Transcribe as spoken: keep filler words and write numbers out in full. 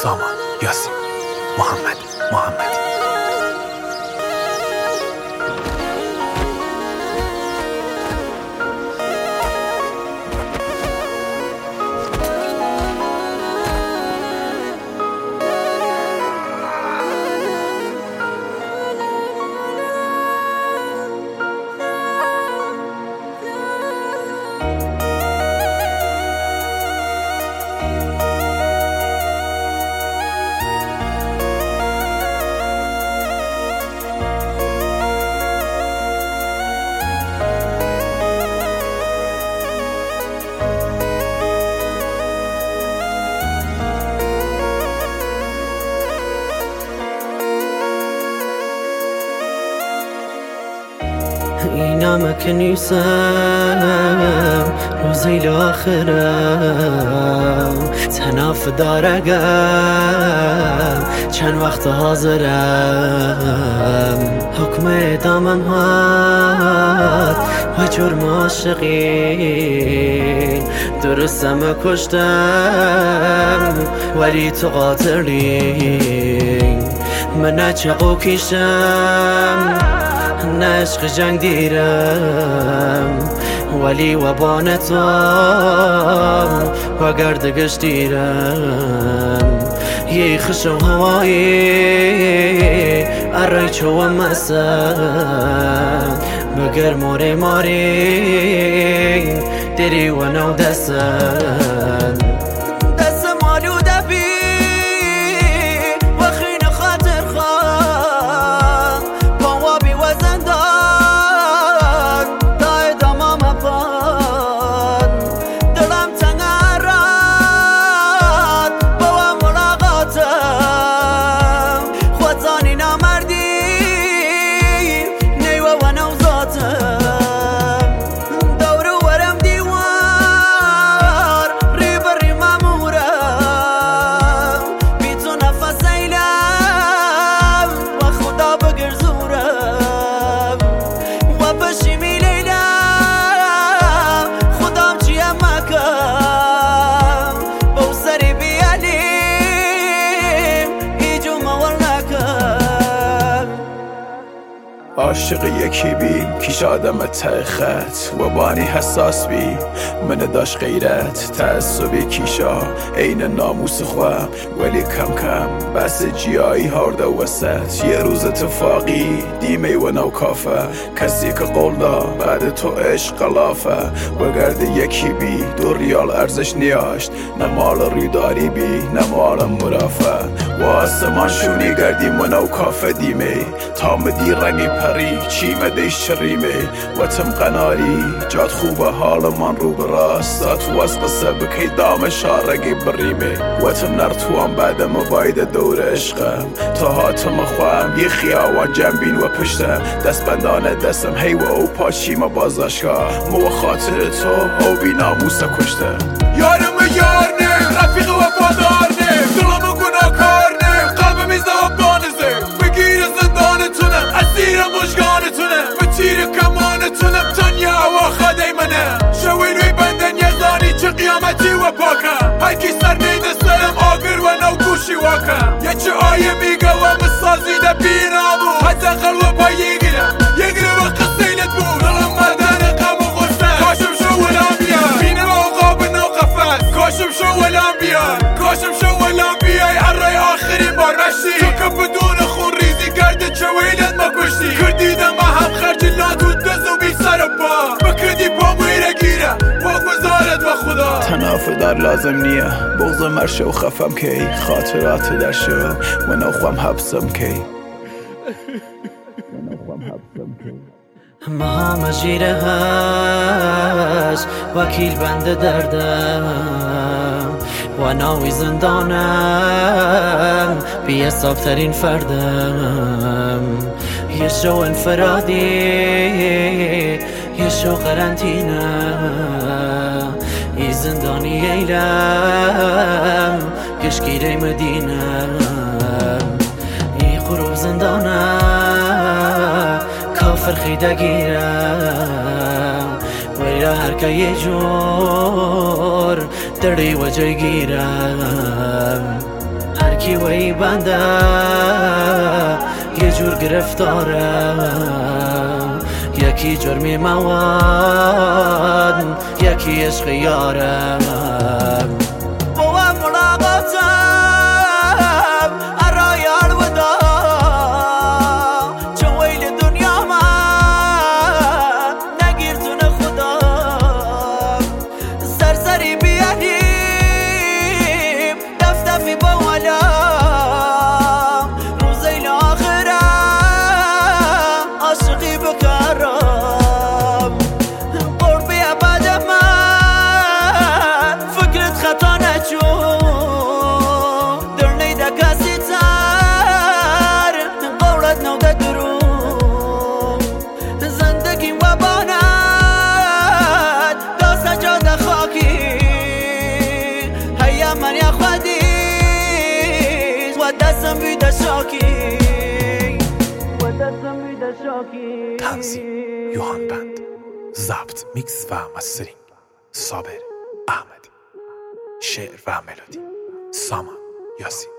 سامان، یاسین، محمد محمدی. اینم که نیستم روزی لاخرم تناف دارگم چند وقت حاضرم حکم اعدامم هات و جرم عاشقین درستم کشتم ولی تو قاتلی من نچقو کشم نه عشق جنگ دیرم ولی وبانتم و گردگش دیرم یه خش و هوایی ارای چو و مسن مگر موری موری دیری و نو دستن دست مالوده بی عاشق یکی بی کیش آدم ته خط و بانی حساس بی من داشت غیرت تعصبی کیشا این ناموس خواه ولی کم کم بس جیایی هارده وسط یه روز اتفاقی دیمه و نو کافه کسی که قول دا بعد تو عشق قلافه و گرد یکی بی دو ریال ارزش نیاشت نه مال ریداری بی نه مال مرافه و آسمان شونی گردی منو کافه دیمه تام دی رنگی پری چی مدیش چریمه و تم قناری جاد خوبه حال من رو براستات و از قصه بکی دام شارگی بریمه و تم نرتوام بعد مباید دور عشقم تا هاتم خواهم یه خیاوان جنبین و پشتم دست بندانه دستم هی و او پاچی ما بازداشتگاه مو خاطر تو او بی ناموسه کشته یارم یار نه رفیق و وفادار نه دلم گناه کار نه قلبم ایزده و بانزه بگیر زندانتونم اسیر مشگانتونم به تیر کمانتونم تنیا و خده منه شوی روی بندن یه زانی چه قیامتی و پاکم هر کی سر نیده سرم آگر و نو گوشی واکم یه چه آیه میگه و مسازیده بینامو حتی قلب و پا یگیرم یگیره و قصیلت بود دلم مردن قم و غصه کاشم شو ولام بیار بینه و عقاب نو قفت کاشم شو ولام بیار کاشم شو ولام بیای ارای آخرین بار رشتی تو که بدون خون ریزی گرده چه ویلت ما کشتی کردیدم ما هم خرج لاتود دست و بی سر و پا بکردی پا میره گیره با گذارت و خدا تناف در لازم نیه بغض مرشه و خفم کی خاطرات در شو و نوخوام حبسم کی مهام جیره هست وکیل بند دردم و ناوی زندانم بی حساب ترین فردم یه شو انفرادی یه شو قرنطینه ای زندانی ایلم گشگیره مدینه ای غروب زندانه کافر خیده گیرم ویرا هر که یه جور دردی و جای گیرم هر میبنده یه جور گرفتارم، یکی جرمی مواد یکی عشق یارم. با ملاقاتم ارای الوداع چه ویل دنیا من نگیر تون خدا، سرسری بیادیم دفتفی با ولام روزی آخرم عاشقی بکرم. قربی عباد من فکرت خطا نچون در نیده کسی تر قولت نوده درون زندگیم و باند دا سجاد خاکی هیا من یا خودی و دستم بیده شاکی و دستم بیده شاکی. تنظیم یوهان بند، ضبط میکس و مسترینگ صابر احمدی، شعر و ملودی سامان یاسین.